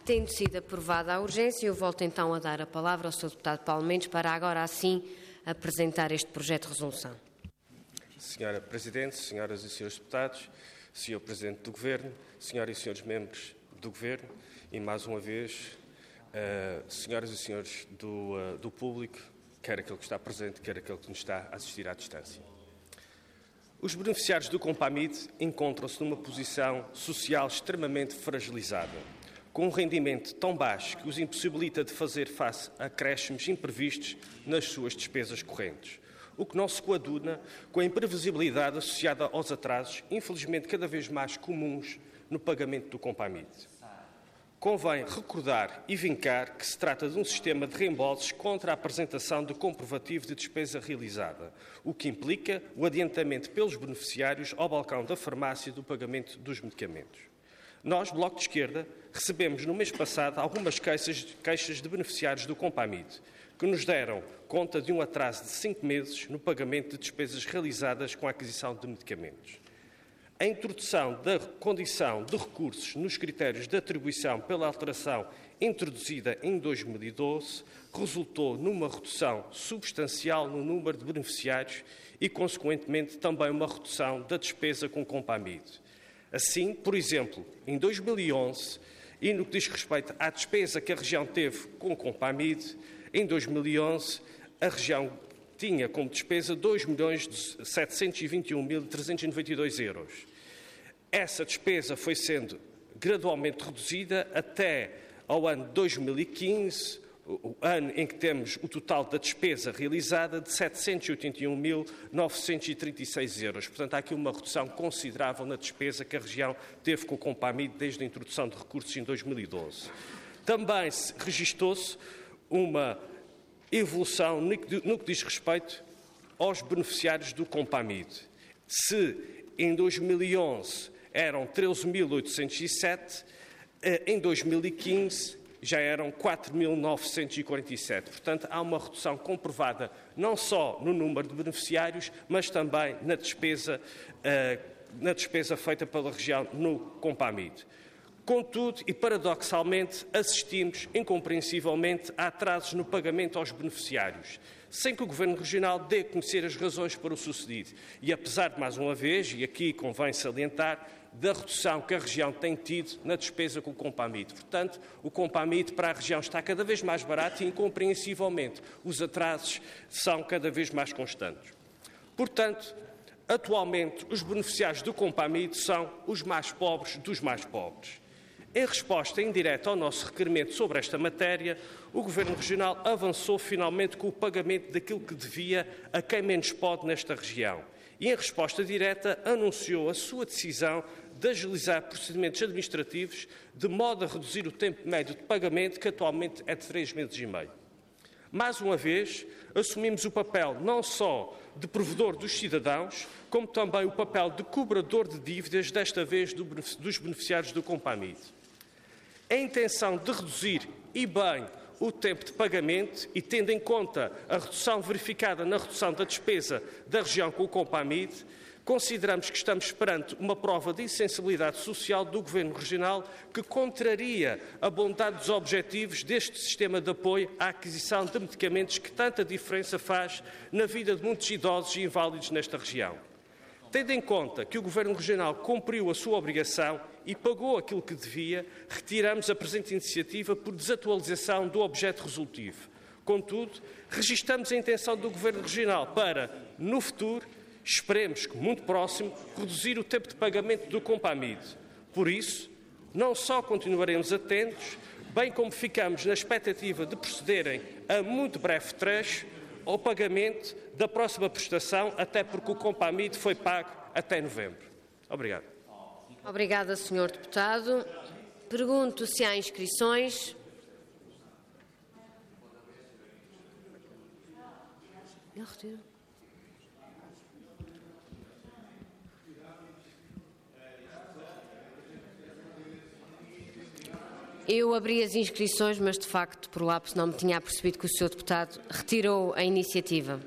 Tendo sido aprovada a urgência, eu volto então a dar a palavra ao Sr. Deputado Paulo Mendes para agora assim apresentar este projeto de resolução. Senhora Presidente, senhoras e senhores deputados, Senhor Presidente do Governo, senhoras e senhores membros do Governo e, mais uma vez, senhoras e senhores do público, quer aquele que está presente, quer aquele que nos está a assistir à distância. Os beneficiários do Compamid encontram-se numa posição social extremamente fragilizada, com um rendimento tão baixo que os impossibilita de fazer face a acréscimos imprevistos nas suas despesas correntes, o que não se coaduna com a imprevisibilidade associada aos atrasos, infelizmente cada vez mais comuns no pagamento do Compamid. Convém recordar e vincar que se trata de um sistema de reembolsos contra a apresentação de comprovativo de despesa realizada, o que implica o adiantamento pelos beneficiários ao balcão da farmácia do pagamento dos medicamentos. Nós, Bloco de Esquerda, recebemos no mês passado algumas queixas de beneficiários do Compamid, que nos deram conta de um atraso de 5 meses no pagamento de despesas realizadas com a aquisição de medicamentos. A introdução da condição de recursos nos critérios de atribuição pela alteração introduzida em 2012 resultou numa redução substancial no número de beneficiários e, consequentemente, também uma redução da despesa com Compamid. Assim, por exemplo, em 2011, e no que diz respeito à despesa que a região teve com o Compamid, em 2011 a região tinha como despesa 2.721.392 euros. Essa despesa foi sendo gradualmente reduzida até ao ano 2015, o ano em que temos o total da despesa realizada de 781.936 euros. Portanto, há aqui uma redução considerável na despesa que a região teve com o Compamid desde a introdução de recursos em 2012. Também se registou-se uma evolução no que diz respeito aos beneficiários do Compamid. Se em 2011 eram 13.807, em 2015 já eram 4.947. Portanto, há uma redução comprovada não só no número de beneficiários, mas também na despesa feita pela região no Compamid. Contudo, e paradoxalmente, assistimos incompreensivelmente a atrasos no pagamento aos beneficiários, sem que o Governo Regional dê a conhecer as razões para o sucedido. E apesar de, mais uma vez, e aqui convém salientar, da redução que a região tem tido na despesa com o Compamid. Portanto, o Compamid para a região está cada vez mais barato e, incompreensivelmente, os atrasos são cada vez mais constantes. Portanto, atualmente, os beneficiários do Compamid são os mais pobres dos mais pobres. Em resposta indireta ao nosso requerimento sobre esta matéria, o Governo Regional avançou finalmente com o pagamento daquilo que devia a quem menos pode nesta região. E, em resposta direta, anunciou a sua decisão de agilizar procedimentos administrativos de modo a reduzir o tempo médio de pagamento, que atualmente é de 3 meses e meio. Mais uma vez, assumimos o papel não só de provedor dos cidadãos, como também o papel de cobrador de dívidas, desta vez dos beneficiários do Compamid. A intenção de reduzir, e bem, o tempo de pagamento e, tendo em conta a redução verificada na redução da despesa da região com o Compamid, consideramos que estamos perante uma prova de insensibilidade social do Governo Regional que contraria a bondade dos objetivos deste sistema de apoio à aquisição de medicamentos que tanta diferença faz na vida de muitos idosos e inválidos nesta região. Tendo em conta que o Governo Regional cumpriu a sua obrigação e pagou aquilo que devia, retiramos a presente iniciativa por desatualização do objeto resolutivo. Contudo, registramos a intenção do Governo Regional para, no futuro, esperemos que muito próximo, reduzir o tempo de pagamento do Compamid. Por isso, não só continuaremos atentos, bem como ficamos na expectativa de procederem a muito breve trecho ao pagamento da próxima prestação, até porque o Compamid foi pago até novembro. Obrigado. Obrigada, Sr. Deputado. Pergunto se há inscrições. Eu retiro. Eu abri as inscrições, mas de facto, por lapso, não me tinha apercebido que o Sr. Deputado retirou a iniciativa.